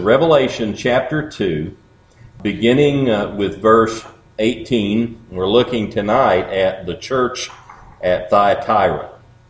Revelation chapter 2, beginning with verse 18. We're looking tonight at the church at Thyatira.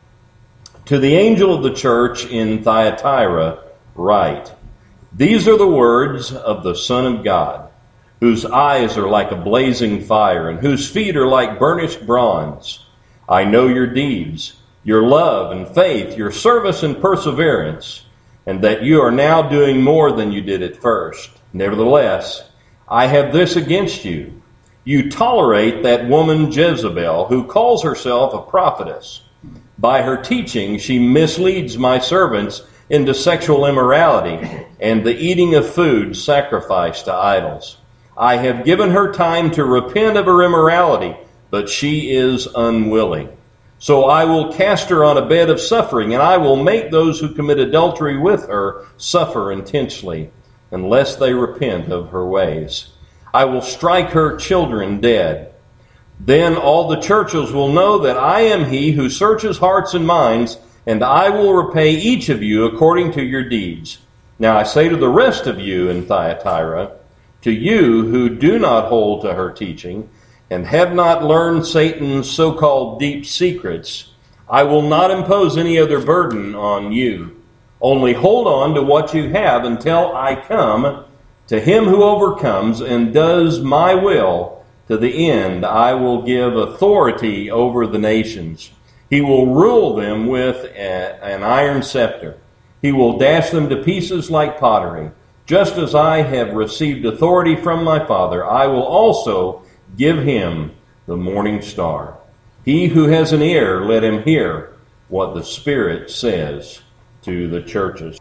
To the angel of the church in Thyatira write, These are the words of the Son of God, whose eyes are like a blazing fire, and whose feet are like burnished bronze. I know your deeds, your love and faith, your service and perseverance, and that you are now doing more than you did at first. Nevertheless, I have this against you. You tolerate that woman Jezebel, who calls herself a prophetess. By her teaching, she misleads my servants into sexual immorality and the eating of food sacrificed to idols. I have given her time to repent of her immorality, but she is unwilling. So I will cast her on a bed of suffering, and I will make those who commit adultery with her suffer intensely, unless they repent of her ways. I will strike her children dead. Then all the churches will know that I am he who searches hearts and minds, and I will repay each of you according to your deeds. Now I say to the rest of you in Thyatira, to you who do not hold to her teaching, and have not learned Satan's so-called deep secrets, I will not impose any other burden on you. Only hold on to what you have until I come. To him who overcomes and does my will to the end, I will give authority over the nations. He will rule them with an iron scepter. He will dash them to pieces like pottery. Just as I have received authority from my Father, I will also give him the morning star. He who has an ear, let him hear what the Spirit says to the churches.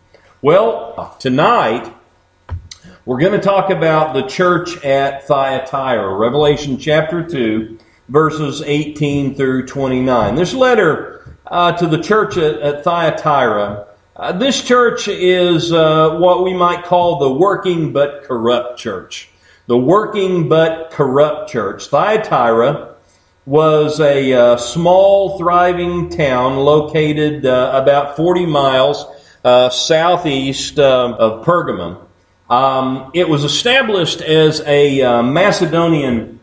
Well, tonight we're going to talk about the church at Thyatira, Revelation chapter 2, verses 18 through 29. This letter to the church at Thyatira, this church is what we might call the working but corrupt church. The working but corrupt church. Thyatira was a small, thriving town located about 40 miles southeast of Pergamum. It was established as a Macedonian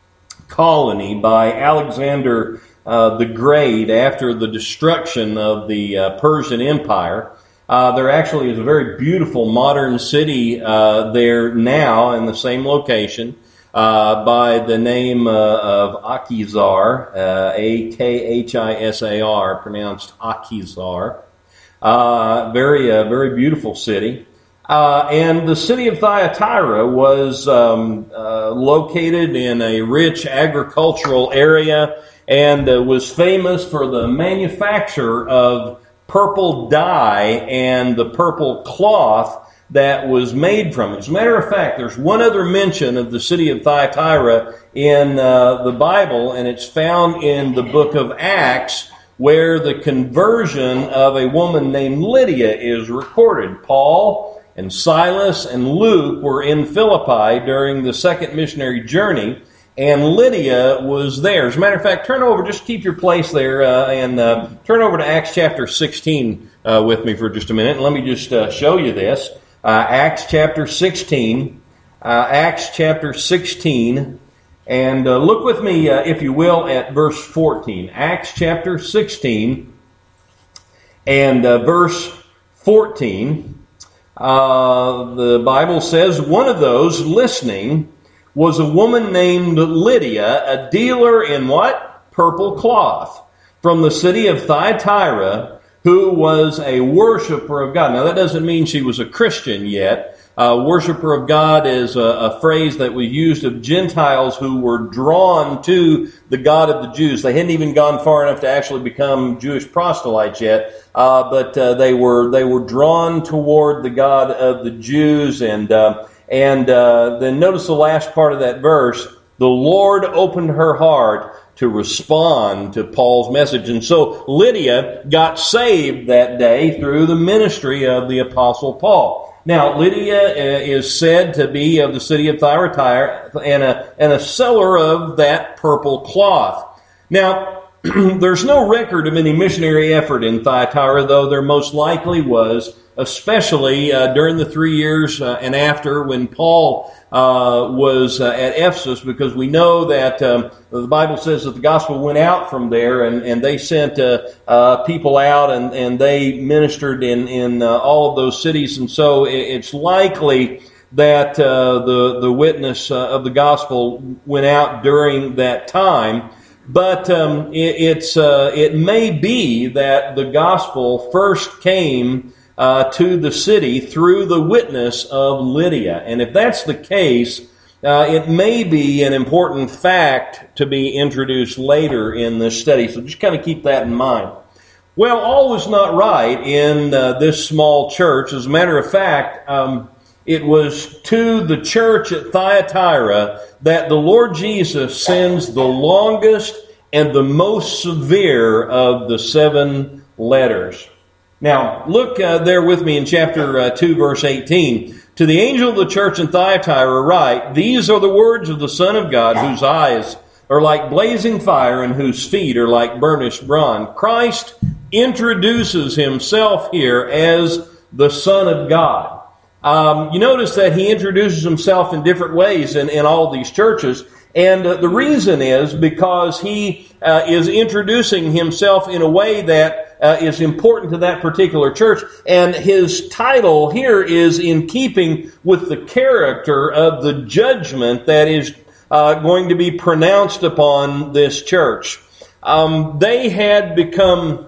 colony by Alexander the Great after the destruction of the Persian Empire. There actually is a very beautiful modern city there now in the same location by the name of Akhisar, Akhisar, pronounced Akhisar. Very beautiful city. And the city of Thyatira was located in a rich agricultural area and was famous for the manufacture of purple dye and the purple cloth that was made from it. As a matter of fact, there's one other mention of the city of Thyatira in the Bible, and it's found in the book of Acts, where the conversion of a woman named Lydia is recorded. Paul and Silas and Luke were in Philippi during the second missionary journey, and Lydia was there. As a matter of fact, turn over, just keep your place there, and turn over to Acts chapter 16 with me for just a minute. And let me just show you this. Acts chapter 16. Acts chapter 16. And look with me, if you will, at verse 14. Acts chapter 16 and verse 14. The Bible says, one of those listening was a woman named Lydia, a dealer in what? Purple cloth, from the city of Thyatira, who was a worshiper of God. Now, that doesn't mean she was a Christian yet. Worshiper of God is a phrase that was used of Gentiles who were drawn to the God of the Jews. They hadn't even gone far enough to actually become Jewish proselytes yet, but they were drawn toward the God of the Jews. And then notice the last part of that verse. The Lord opened her heart to respond to Paul's message. And so Lydia got saved that day through the ministry of the Apostle Paul. Now, Lydia is said to be of the city of Thyatira and a seller of that purple cloth. Now, there's no record of any missionary effort in Thyatira, though there most likely was especially during the 3 years and after when Paul was at Ephesus, because we know that the Bible says that the gospel went out from there, and they sent people out, and they ministered in all of those cities. And so it's likely that the witness of the gospel went out during that time. But it may be that the gospel first came to the city through the witness of Lydia. And if that's the case, it may be an important fact to be introduced later in this study. So just kind of keep that in mind. Well, all was not right in this small church. As a matter of fact, it was to the church at Thyatira that the Lord Jesus sends the longest and the most severe of the 7 letters. Now, look there with me in chapter 2, verse 18. To the angel of the church in Thyatira write, "These are the words of the Son of God, whose eyes are like blazing fire and whose feet are like burnished bronze." Christ introduces himself here as the Son of God. You notice that he introduces himself in different ways in all these churches. And the reason is because he is introducing himself in a way that is important to that particular church. And his title here is in keeping with the character of the judgment that is going to be pronounced upon this church. They had become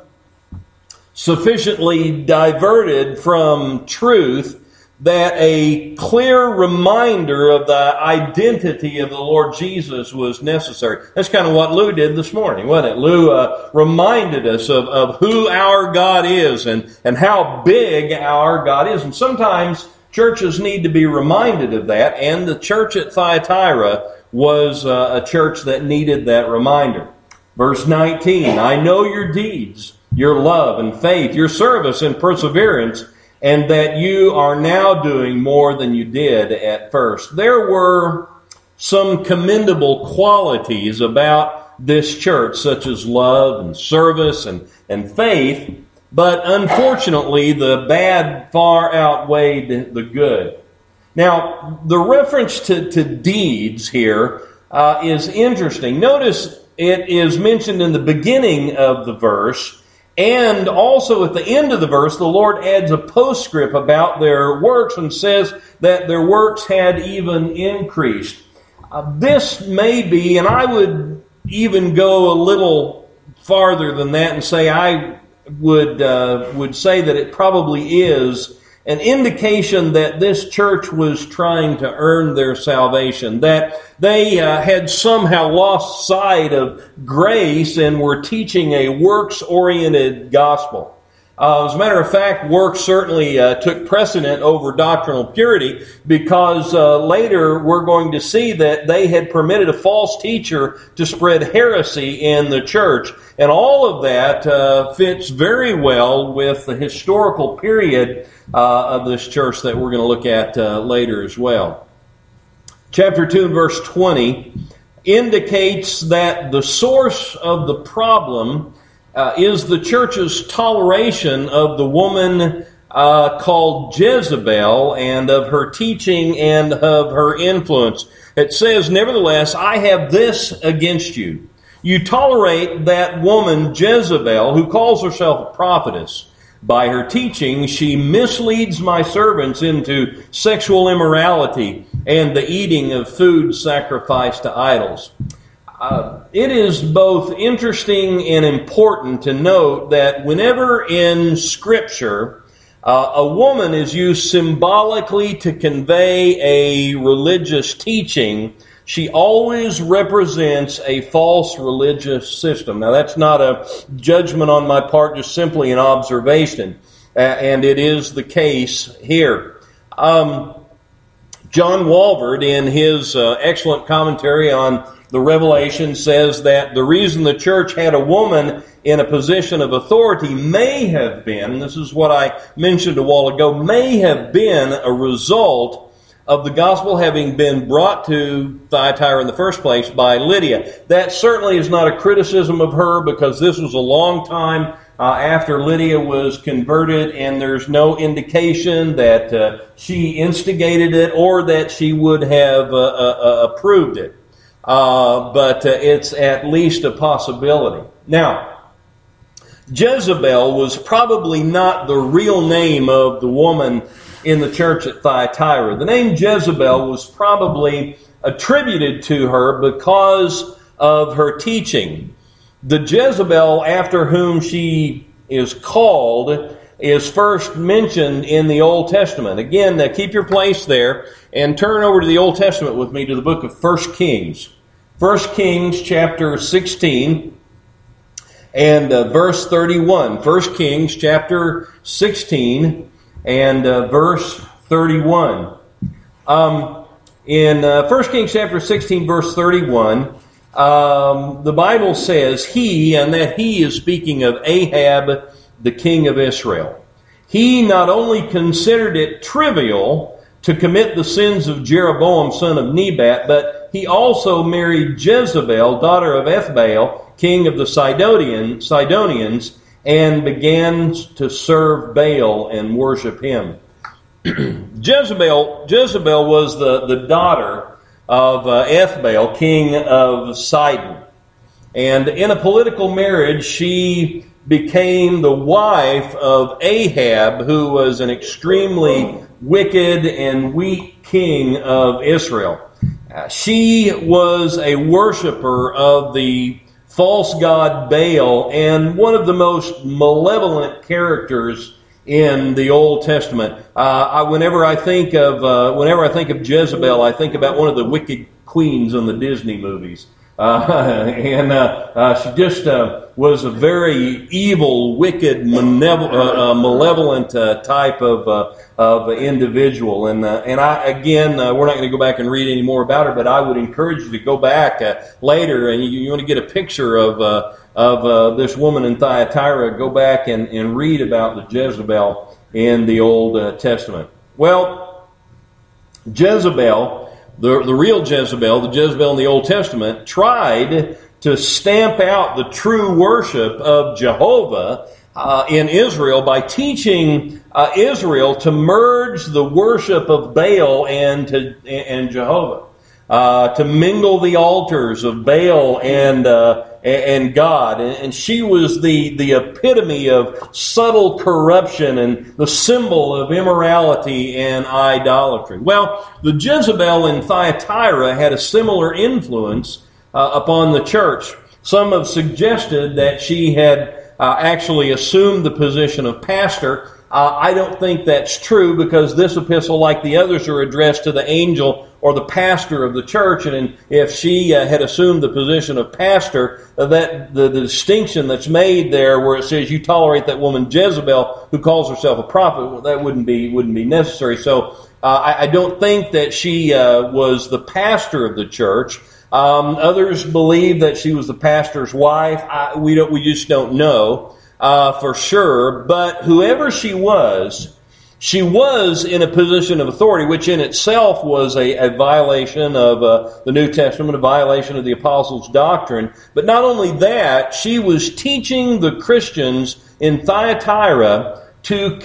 sufficiently diverted from truth that a clear reminder of the identity of the Lord Jesus was necessary. That's kind of what Lou did this morning, wasn't it? Lou reminded us of who our God is and how big our God is. And sometimes churches need to be reminded of that, and the church at Thyatira was a church that needed that reminder. Verse 19, "I know your deeds, your love and faith, your service and perseverance, and that you are now doing more than you did at first." There were some commendable qualities about this church, such as love and service and faith, but unfortunately the bad far outweighed the good. Now, the reference to deeds here is interesting. Notice it is mentioned in the beginning of the verse, and also at the end of the verse, the Lord adds a postscript about their works and says that their works had even increased. This may be, and I would even go a little farther than that and say I would say that it probably is an indication that this church was trying to earn their salvation, that they had somehow lost sight of grace and were teaching a works-oriented gospel. As a matter of fact, works certainly took precedent over doctrinal purity, because later we're going to see that they had permitted a false teacher to spread heresy in the church. And all of that fits very well with the historical period of this church that we're going to look at later as well. Chapter 2 and verse 20 indicates that the source of the problem is the church's toleration of the woman called Jezebel and of her teaching and of her influence. It says, "Nevertheless, I have this against you. You tolerate that woman Jezebel, who calls herself a prophetess. By her teaching, she misleads my servants into sexual immorality and the eating of food sacrificed to idols." It is both interesting and important to note that whenever in Scripture a woman is used symbolically to convey a religious teaching, she always represents a false religious system. Now, that's not a judgment on my part, just simply an observation. And it is the case here. John Walvoord, in his excellent commentary on the Revelation, says that the reason the church had a woman in a position of authority may have been, this is what I mentioned a while ago, may have been a result of the gospel having been brought to Thyatira in the first place by Lydia. That certainly is not a criticism of her, because this was a long time after Lydia was converted, and there's no indication that she instigated it or that she would have approved it. But it's at least a possibility. Now, Jezebel was probably not the real name of the woman in the church at Thyatira. The name Jezebel was probably attributed to her because of her teaching. The Jezebel after whom she is called is first mentioned in the Old Testament. Again, keep your place there and turn over to the Old Testament with me to the book of 1 Kings. 1 Kings chapter 16 and verse 31. 1 Kings chapter 16 and verse 31. In 1 Kings chapter 16 verse 31, the Bible says he, and that he is speaking of Ahab, the king of Israel. He not only considered it trivial to commit the sins of Jeroboam, son of Nebat, but he also married Jezebel, daughter of Ethbaal, king of the Sidonians, and began to serve Baal and worship him. Jezebel was the daughter of Ethbaal, king of Sidon. And in a political marriage, she became the wife of Ahab, who was an extremely wicked and weak king of Israel. She was a worshiper of the false god Baal and one of the most malevolent characters in the Old Testament. Whenever I think of Jezebel, I think about one of the wicked queens in the Disney movies. She just was a very evil, wicked, malevolent type of individual. And we're not going to go back and read any more about her, but I would encourage you to go back later, and you want to get a picture of this woman in Thyatira. Go back and read about the Jezebel in the Old Testament. Well, Jezebel, the real Jezebel, the Jezebel in the Old Testament, tried to stamp out the true worship of Jehovah in Israel by teaching Israel to merge the worship of Baal and Jehovah, to mingle the altars of Baal and God. And she was the epitome of subtle corruption and the symbol of immorality and idolatry. Well, the Jezebel in Thyatira had a similar influence upon the church. Some have suggested that she had actually assumed the position of pastor. I don't think that's true, because this epistle, like the others, are addressed to the angel or the pastor of the church. And if she had assumed the position of pastor, that the distinction that's made there, where it says you tolerate that woman Jezebel who calls herself a prophet, well, that wouldn't be necessary. So I don't think that she was the pastor of the church. Others believe that she was the pastor's wife. We just don't know for sure. But whoever she was in a position of authority, which in itself was a violation of the New Testament, a violation of the apostles' doctrine. But not only that, she was teaching the Christians in Thyatira to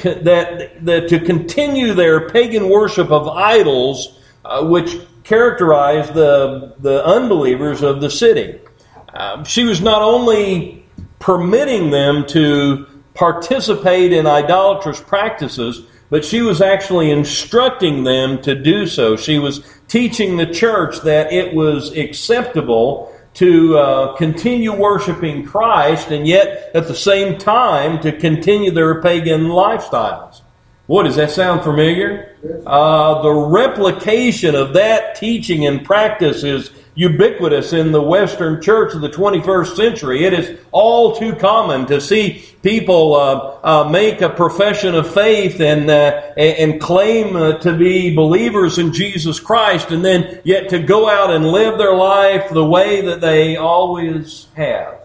continue their pagan worship of idols, which characterized the unbelievers of the city. She was not only permitting them to participate in idolatrous practices, but she was actually instructing them to do so. She was teaching the church that it was acceptable to continue worshiping Christ, and yet at the same time to continue their pagan lifestyles. What, does that sound familiar? The replication of that teaching and practice is ubiquitous in the Western church of the 21st century. It is all too common to see people make a profession of faith and claim to be believers in Jesus Christ, and then yet to go out and live their life the way that they always have.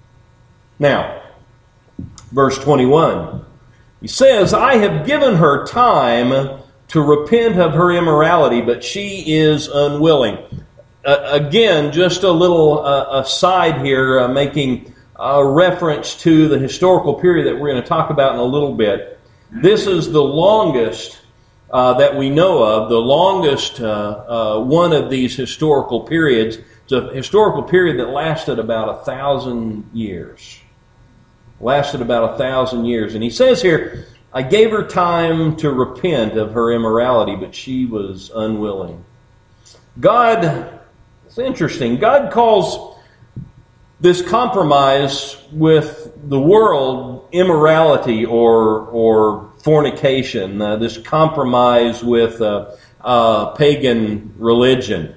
Now, verse 21. He says, I have given her time to repent of her immorality, but she is unwilling. Again, just a little aside here, making reference to the historical period that we're going to talk about in a little bit. This is the longest that we know of, the longest one of these historical periods. It's a historical period that lasted about 1,000 years. Lasted about 1,000 years. And he says here, I gave her time to repent of her immorality, but she was unwilling. God, it's interesting, God calls this compromise with the world immorality or fornication, this compromise with pagan religion.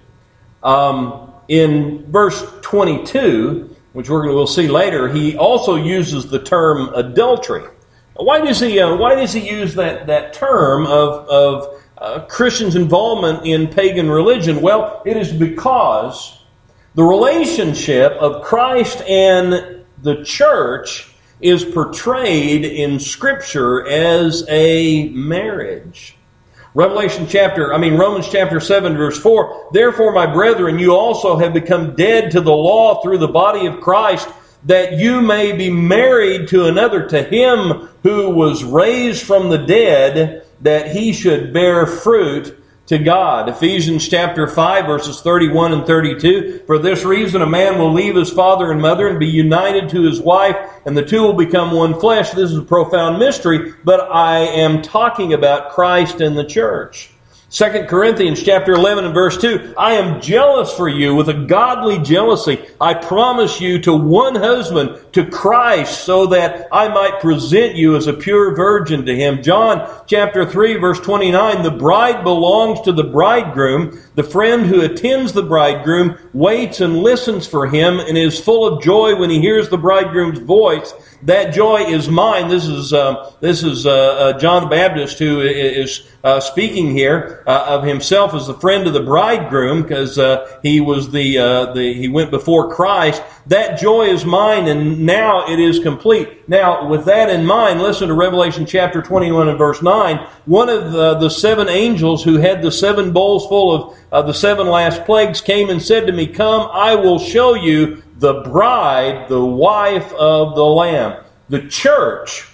In verse 22, which we'll see later, he also uses the term adultery. Why does he use that term of Christians' involvement in pagan religion? Well, it is because the relationship of Christ and the church is portrayed in Scripture as a marriage. Romans chapter 7, verse 4, therefore, my brethren, you also have become dead to the law through the body of Christ, that you may be married to another, to him who was raised from the dead, that he should bear fruit to God. Ephesians chapter 5, verses 31 and 32. For this reason a man will leave his father and mother and be united to his wife, and the two will become one flesh. This is a profound mystery, but I am talking about Christ and the church. 2 Corinthians chapter 11 and verse 2, I am jealous for you with a godly jealousy. I promise you to one husband, to Christ, so that I might present you as a pure virgin to him. John chapter 3 verse 29, the bride belongs to the bridegroom. The friend who attends the bridegroom waits and listens for him and is full of joy when he hears the bridegroom's voice. That joy is mine. This is John the Baptist who is speaking here of himself as the friend of the bridegroom, because he was he went before Christ. That joy is mine, and now it is complete. Now, with that in mind, listen to Revelation chapter 21 and verse 9. One of the seven angels who had the seven bowls full of the seven last plagues came and said to me, come, I will show you the bride, the wife of the Lamb. The church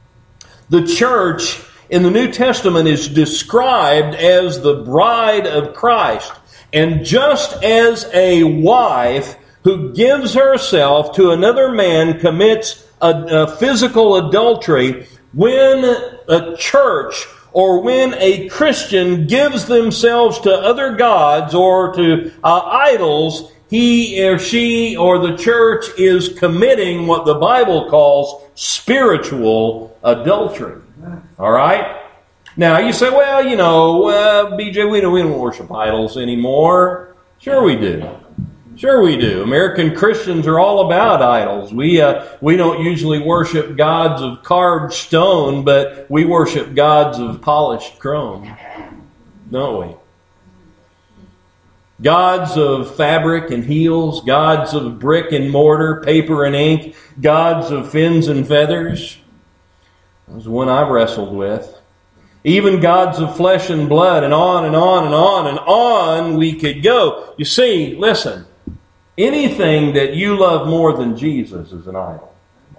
in the New Testament is described as the bride of Christ. And just as a wife who gives herself to another man commits a physical adultery, when a church or when a Christian gives themselves to other gods or to idols, he or she or the church is committing what the Bible calls spiritual adultery. All right? Now, you say, well, BJ, we don't worship idols anymore. Sure we do. Sure we do. American Christians are all about idols. We don't usually worship gods of carved stone, but we worship gods of polished chrome, don't we? Gods of fabric and heels, gods of brick and mortar, paper and ink, gods of fins and feathers. That was one I wrestled with. Even gods of flesh and blood, and on and on and on and on we could go. You see, listen, anything that you love more than Jesus is an idol.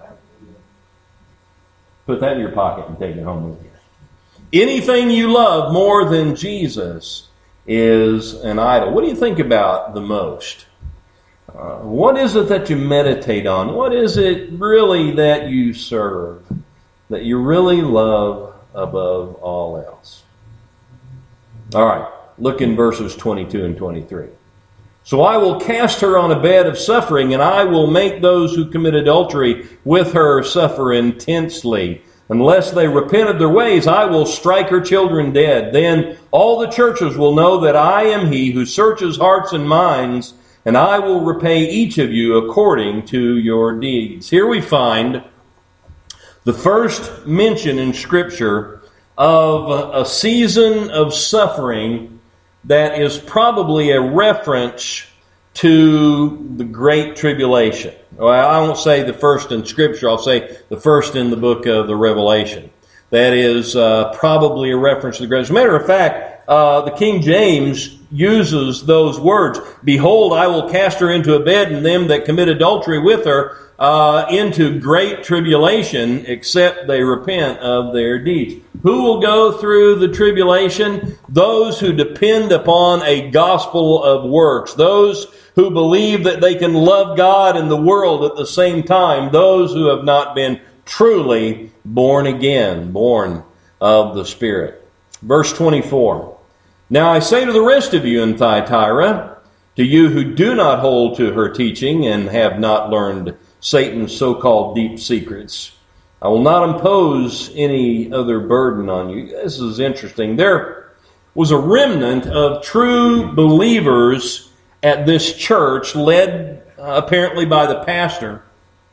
Put that in your pocket and take it home with you. Anything you love more than Jesus is an idol. What do you think about the most? What is it that you meditate on? What is it really that you serve, that you really love above all else? All right, look in verses 22 and 23. So I will cast her on a bed of suffering, and I will make those who commit adultery with her suffer intensely. Unless they repent of their ways, I will strike her children dead. Then all the churches will know that I am he who searches hearts and minds, and I will repay each of you according to your deeds. Here we find the first mention in Scripture of a season of suffering that is probably a reference to the Great Tribulation. Well, I won't say the first in Scripture, I'll say the first in the book of the Revelation. That is probably a reference to the Great. As a matter of fact, the King James uses those words. Behold, I will cast her into a bed, and them that commit adultery with her into great tribulation, except they repent of their deeds. Who will go through the tribulation? Those who depend upon a gospel of works. Those who believe that they can love God and the world at the same time. Those who have not been truly born again, born of the Spirit. Verse 24. Now I say to the rest of you in Thyatira, to you who do not hold to her teaching and have not learned Satan's so-called deep secrets, I will not impose any other burden on you. This is interesting. There was a remnant of true believers at this church, led apparently by the pastor.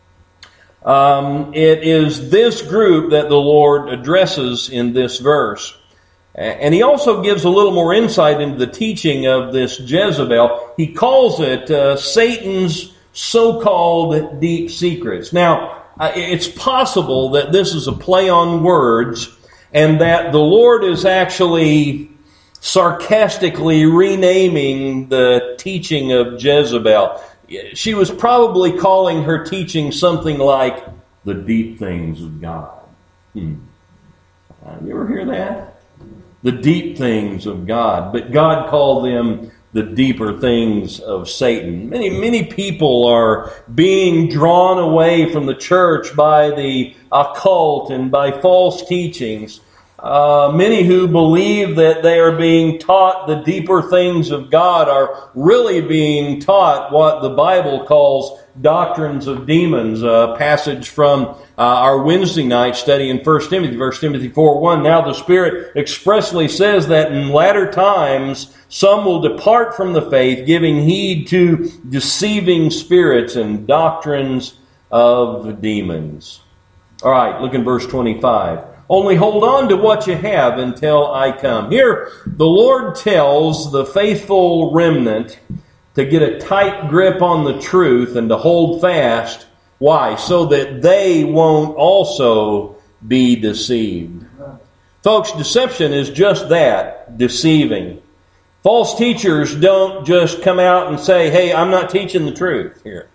It is this group that the Lord addresses in this verse. And he also gives a little more insight into the teaching of this Jezebel. He calls it Satan's so-called deep secrets. Now, it's possible that this is a play on words and that the Lord is actually sarcastically renaming the teaching of Jezebel. She was probably calling her teaching something like the deep things of God. You ever hear that? The deep things of God. But God called them the deeper things of Satan. Many people are being drawn away from the church by the occult and by false teachings. Many who believe that they are being taught the deeper things of God are really being taught what the Bible calls doctrines of demons. A passage from our Wednesday night study in 1 Timothy, 1 Timothy 4:1. Now the Spirit expressly says that in latter times some will depart from the faith, giving heed to deceiving spirits and doctrines of demons. All right, look in verse 25. Only hold on to what you have until I come. Here, the Lord tells the faithful remnant to get a tight grip on the truth and to hold fast. Why? So that they won't also be deceived. Folks, deception is just that, deceiving. False teachers don't just come out and say, hey, I'm not teaching the truth here.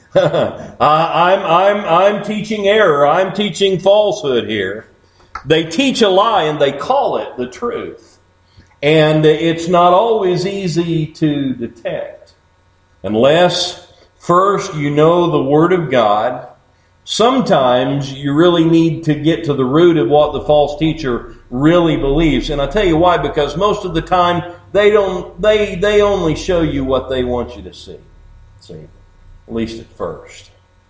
I'm teaching error. I'm teaching falsehood here. They teach a lie and they call it the truth. And it's not always easy to detect. Unless first you know the Word of God, sometimes you really need to get to the root of what the false teacher really believes. And I'll tell you why, because most of the time they only show you what they want you to see. See, at least at first.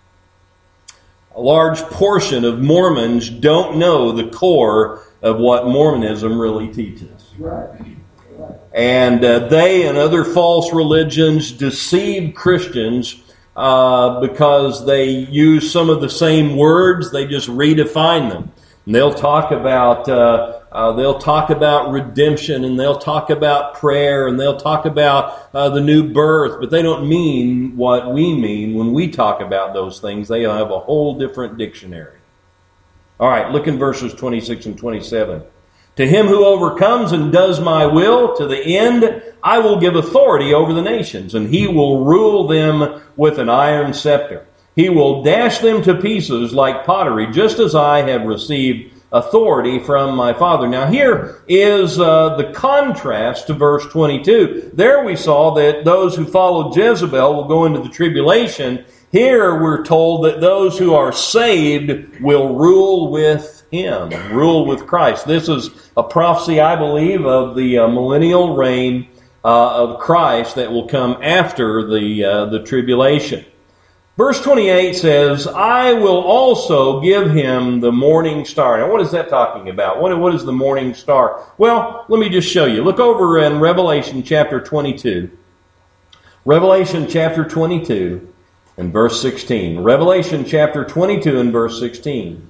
A large portion of Mormons don't know the core of what Mormonism really teaches. Right. And they and other false religions deceive Christians because they use some of the same words. They just redefine them. And they'll talk about redemption, and they'll talk about prayer, and they'll talk about the new birth, but they don't mean what we mean when we talk about those things. They have a whole different dictionary. All right, look in verses 26 and 27. To him who overcomes and does my will to the end, I will give authority over the nations, and he will rule them with an iron scepter. He will dash them to pieces like pottery, just as I have received authority from my Father. Now here is the contrast to verse 22. There we saw that those who followed Jezebel will go into the tribulation. Here we're told that those who are saved will rule with him, rule with Christ. This is a prophecy, I believe, of the millennial reign of Christ that will come after the tribulation. Verse 28 says, I will also give him the morning star. Now, what is that talking about? What is the morning star? Well, let me just show you. Look over in Revelation chapter 22. Revelation chapter 22 and verse 16. Revelation chapter 22 and verse 16.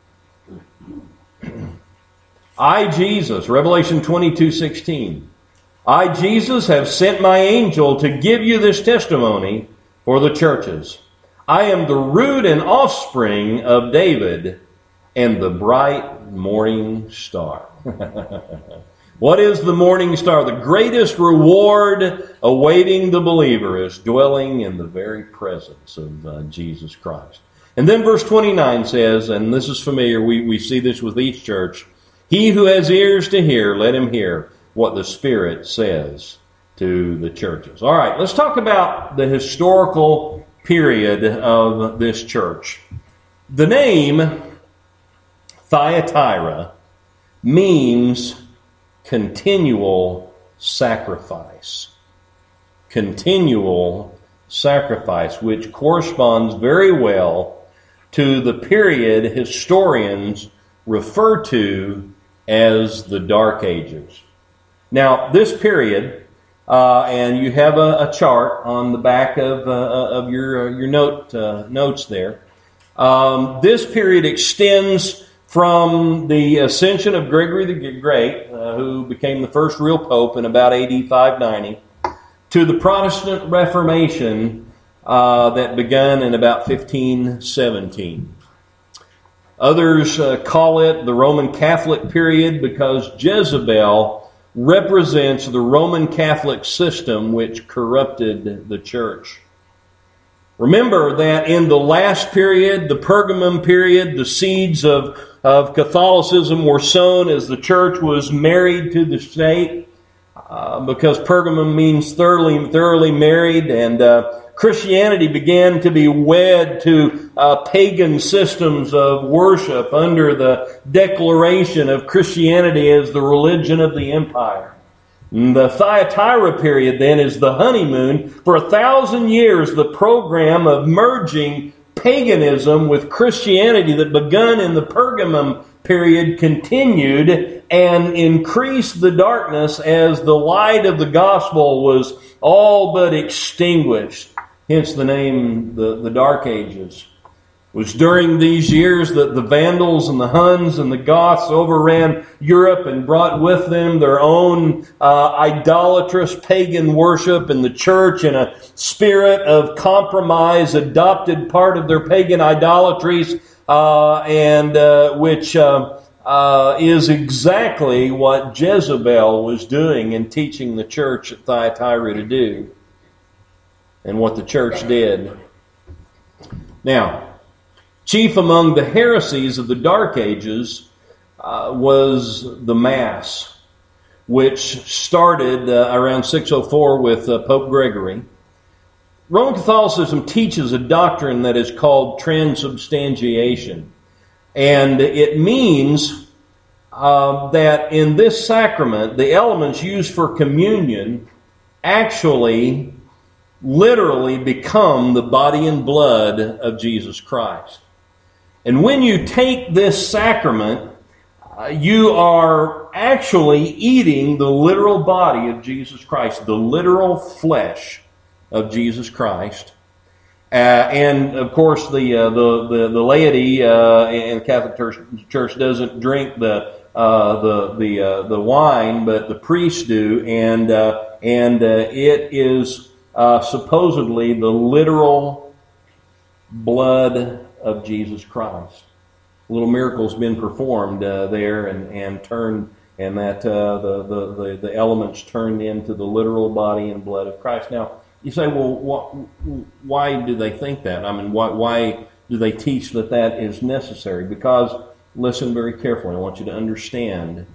I, Jesus, Revelation 22:16. I, Jesus, have sent my angel to give you this testimony for the churches. I am the root and offspring of David and the bright morning star. What is the morning star? The greatest reward awaiting the believer is dwelling in the very presence of Jesus Christ. And then verse 29 says, and this is familiar, we see this with each church, he who has ears to hear, let him hear what the Spirit says to the churches. All right, let's talk about the historical period of this church. The name Thyatira means continual sacrifice. Continual sacrifice, which corresponds very well to the period historians refer to as the Dark Ages. Now, this period, and you have a chart on the back of your notes there. This period extends from the ascension of Gregory the Great, who became the first real pope in about AD 590, to the Protestant Reformation that began in about 1517. Others call it the Roman Catholic period because Jezebel represents the Roman Catholic system which corrupted the church. Remember that in the last period, the Pergamum period, the seeds of Catholicism were sown as the church was married to the state, because Pergamum means thoroughly married, and Christianity began to be wed to pagan systems of worship under the declaration of Christianity as the religion of the empire. The Thyatira period then is the honeymoon. For 1,000 years, the program of merging paganism with Christianity that begun in the Pergamum period continued and increased the darkness as the light of the gospel was all but extinguished. Hence the name, the Dark Ages. It was during these years that the Vandals and the Huns and the Goths overran Europe and brought with them their own idolatrous pagan worship, and the church, in a spirit of compromise, adopted part of their pagan idolatries, which is exactly what Jezebel was doing and teaching the church at Thyatira to do, and what the church did. Now, chief among the heresies of the Dark Ages was the Mass, which started around 604 with Pope Gregory. Roman Catholicism teaches a doctrine that is called transubstantiation. And it means that in this sacrament, the elements used for communion actually literally become the body and blood of Jesus Christ. And when you take this sacrament, you are actually eating the literal body of Jesus Christ, the literal flesh of Jesus Christ. And of course, the laity in the Catholic Church doesn't drink the wine, but the priests do, and it is supposedly the literal blood of Jesus Christ. A little miracle's been performed there, and turned, and that the elements turned into the literal body and blood of Christ. Now, you say, well, why do they think that? I mean, why do they teach that is necessary? Because, listen very carefully, I want you to understand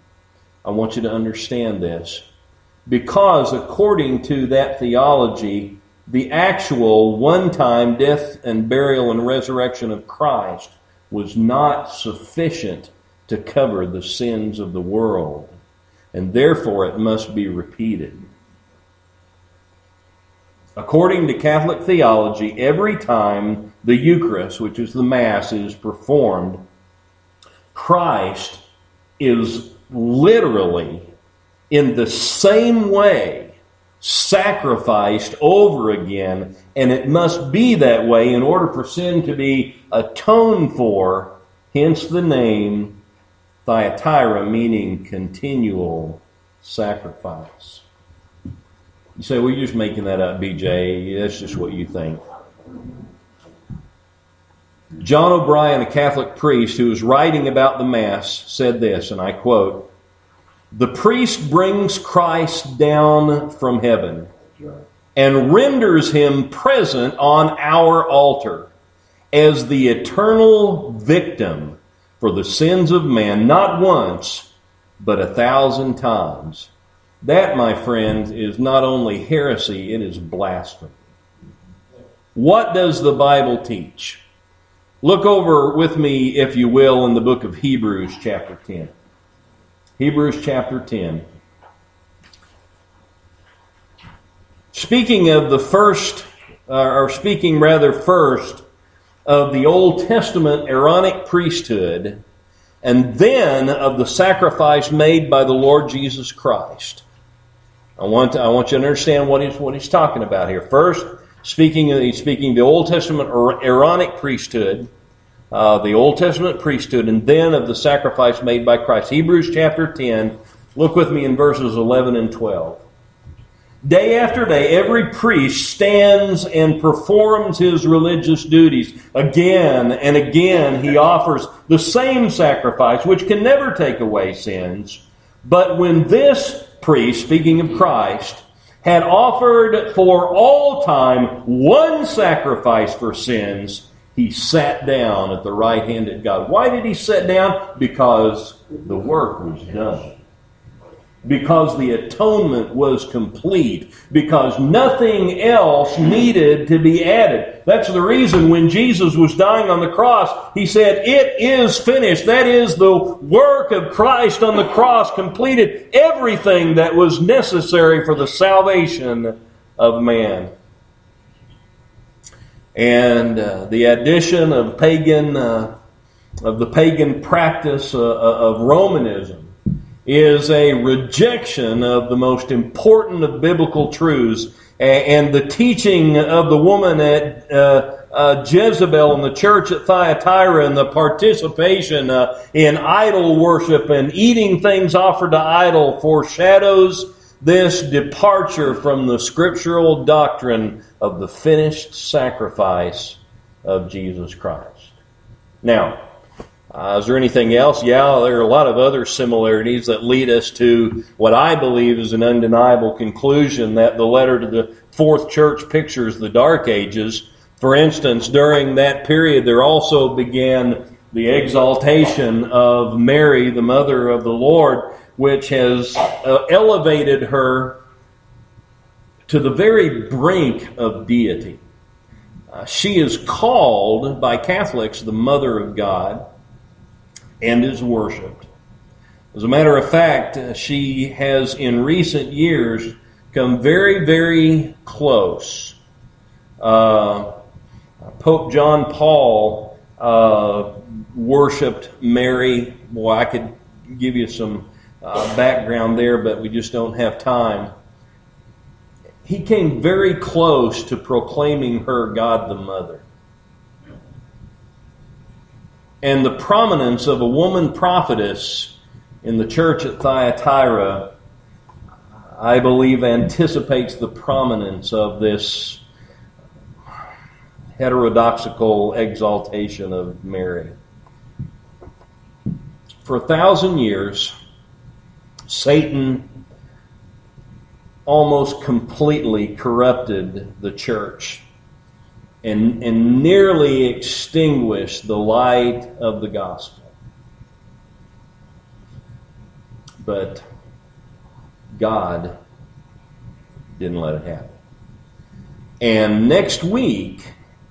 this. Because according to that theology, the actual one-time death and burial and resurrection of Christ was not sufficient to cover the sins of the world, and therefore it must be repeated. According to Catholic theology, every time the Eucharist, which is the Mass, is performed, Christ is literally, in the same way, sacrificed over again, and it must be that way in order for sin to be atoned for, hence the name Thyatira, meaning continual sacrifice. You say, well, you're just making that up, BJ. That's just what you think. John O'Brien, a Catholic priest who was writing about the Mass, said this, and I quote, The priest brings Christ down from heaven and renders him present on our altar as the eternal victim for the sins of man, not once, but 1,000 times. That, my friend, is not only heresy, it is blasphemy. What does the Bible teach? Look over with me, if you will, in the book of Hebrews chapter 10. Hebrews chapter 10. Speaking of the first, first of the Old Testament Aaronic priesthood, and then of the sacrifice made by the Lord Jesus Christ. I want you to understand what he's talking about here. First, he's speaking the Old Testament Aaronic priesthood, and then of the sacrifice made by Christ. Hebrews chapter 10, look with me in verses 11 and 12. Day after day, every priest stands and performs his religious duties. Again and again, he offers the same sacrifice, which can never take away sins. But when this priest, speaking of Christ, had offered for all time one sacrifice for sins, he sat down at the right hand of God. Why did he sit down? Because the work was done. Because the atonement was complete. Because nothing else needed to be added. That's the reason when Jesus was dying on the cross, he said, "It is finished." That is, the work of Christ on the cross completed everything that was necessary for the salvation of man. And the addition of the pagan practice of Romanism is a rejection of the most important of biblical truths, and the teaching of the woman at Jezebel in the church at Thyatira, and the participation in idol worship and eating things offered to idol foreshadows this departure from the scriptural doctrine of the finished sacrifice of Jesus Christ. Now, is there anything else? Yeah, there are a lot of other similarities that lead us to what I believe is an undeniable conclusion that the letter to the fourth church pictures the Dark Ages. For instance, during that period, there also began the exaltation of Mary, the mother of the Lord, which has elevated her to the very brink of deity. She is called by Catholics the Mother of God and is worshipped. As a matter of fact, she has in recent years come very, very close. Pope John Paul worshipped Mary. Boy, I could give you some background there, but we just don't have time. He came very close to proclaiming her God the Mother. And the prominence of a woman prophetess in the church at Thyatira, I believe, anticipates the prominence of this heterodoxical exaltation of Mary. For 1,000 years, Satan almost completely corrupted the church and nearly extinguished the light of the gospel. But God didn't let it happen. And next week,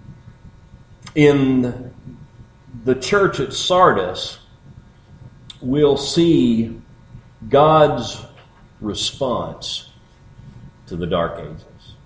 in the church at Sardis, we'll see God's response to the Dark Ages.